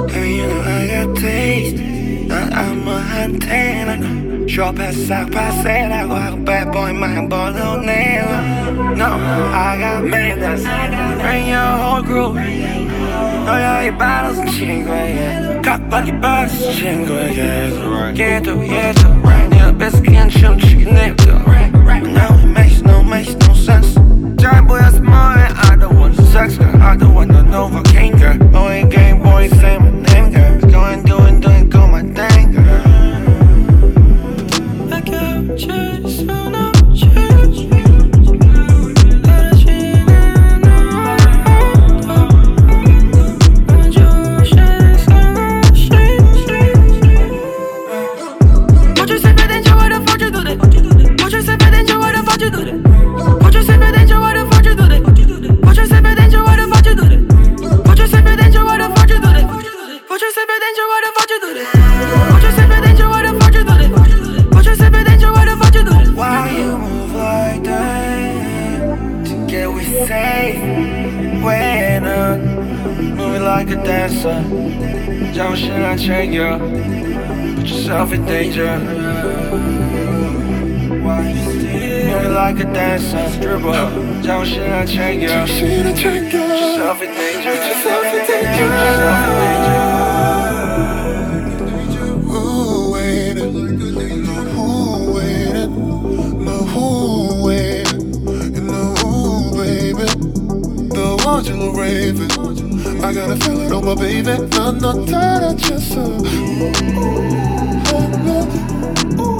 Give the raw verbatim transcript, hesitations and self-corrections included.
Baby, you know I got taste. 난 아무한테나 쇼패스하고 파세라고 하고 bad boy만 번호내와. No, I got manners. Bring your whole crew. 너야 이 바로스 친구에게 깍박이 바로스 친구에게 얘도 얘도 네가 뺏기한 춤추긴 내도 No, it makes no, makes no sense. 잘 보여서 뭐해 I don't want the sex girl I don't want the Novocaine girl 너의 game boy say my name girl Going doing doing go my thing girl I can't chase you no chase like a dancer 정신을 챙겨 Put yourself in danger Move like a dancer Dribble 정신을 챙겨 Put yourself in danger Put yourself in danger Who waited? Who waited? No, who waited? You know who, baby? The ones you were raving I got a feeling on my baby 난 너 따라쳤어